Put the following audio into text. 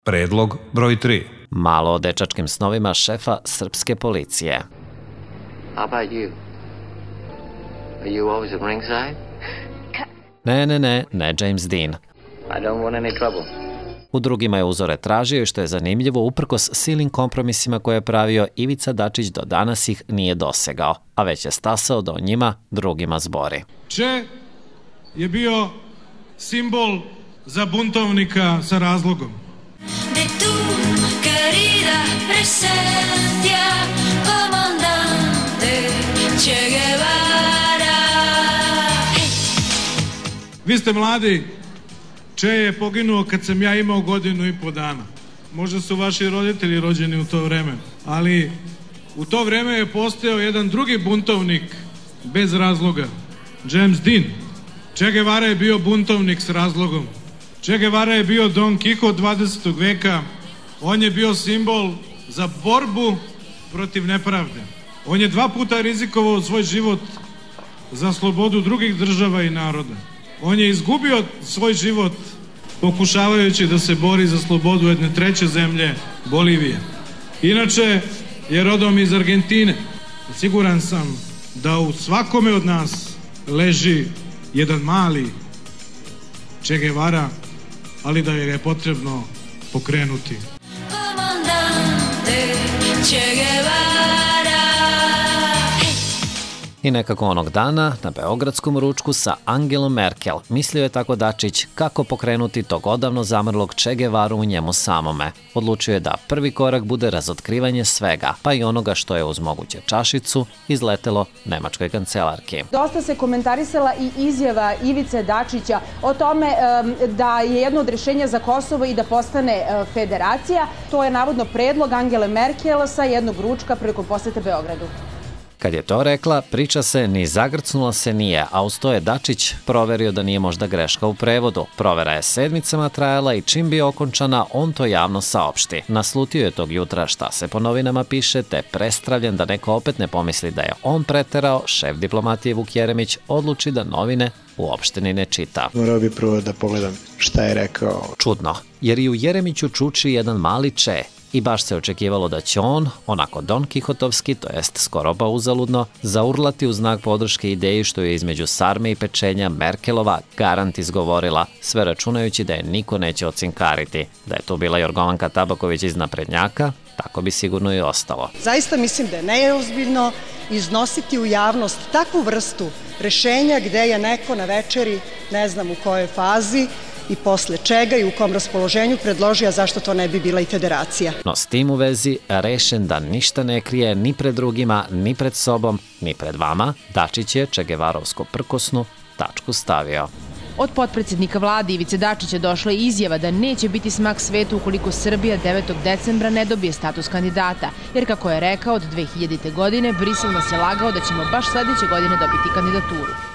Predlog broj 3. Malo o dečačkim snovima šefa srpske policije. How about you? Are you always at ringside? Ne James Dean. I don't want any trouble. U drugima je uzore tražio i što je zanimljivo, uprkos silnim kompromisima koje je pravio, Ivica Dačić do danas ih nije dosegao, a već je stasao da o njima drugima zbori. Che je bio simbol za buntovnika sa razlogom. De tu querida presencia, comandante Che Guevara. Vi ste mladi. Che je poginuo kad sam ja imao 1.5 godina. Možda su vaši roditelji rođeni u to vreme, ali u to vreme je postojao jedan drugi buntovnik bez razloga, James Dean. Che Guevara je bio buntovnik s razlogom. Che Guevara je bio Don Quixote 20. veka. On je bio simbol za borbu protiv nepravde. On je 2 puta rizikovao svoj život za slobodu drugih država i naroda. On je izgubio svoj život pokušavajući da se bori za slobodu jedne 3. zemlje, Bolivije. Inače je rodom iz Argentine. Siguran sam da u svakome od nas leži jedan mali Che Guevara, ali da je potrebno pokrenuti. Comandante Che Guevara. I nekako onog dana, na beogradskom ručku sa Angelom Merkel, mislio je tako Dačić kako pokrenuti tog odavno zamrlog Che Guevaru u njemu samome. Odlučio je da prvi korak bude razotkrivanje svega, pa i onoga što je uz moguće čašicu izletelo nemačkoj kancelarki. Dosta se komentarisala i izjava Ivice Dačića o tome da je jedno od rješenja za Kosovo i da postane federacija. To je navodno predlog Angele Merkel sa jednog ručka prilikom posete Beogradu. Kad je to rekla, priča se ni zagrcnula se nije, a uz to je Dačić proverio da nije možda greška u prevodu. Provera je 7 trajala i čim bi okončana, on to javno saopšti. Naslutio je tog jutra šta se po novinama piše, te prestravljen da neko opet ne pomisli da je on preterao, šef diplomatije Vuk Jeremić odluči da novine uopšte ni ne čita. Morao bi prvo da pogledam šta je rekao. Čudno, jer i u Jeremiću čuči jedan mali Che. I baš se očekivalo da će on, onako Don Kihotovski, to jest skoro pa uzaludno, zaurlati u znak podrške ideji što je između sarme i pečenja Merkelova garant izgovorila, sve računajući da je niko neće ocinkariti. Da je tu bila Jorgovanka Tabaković iz naprednjaka, tako bi sigurno i ostalo. Zaista mislim da je neozbiljno iznositi u javnost takvu vrstu rešenja gde je neko na večeri, ne znam u kojoj fazi, i posle čega i u kom raspoloženju predložio, a zašto to ne bi bila i federacija. No s tim u vezi, rešen da ništa ne krije ni pred drugima, ni pred sobom, ni pred vama, Dačić je Che Guevarovsku prkosnu tačku stavio. Od potpredsjednika vlade Ivice Dačića došla je izjava da neće biti smak svetu ukoliko Srbija 9. decembra ne dobije status kandidata, jer kako je rekao, od 2000. godine Brisel nas je lagao da ćemo baš sledeće godine dobiti kandidaturu.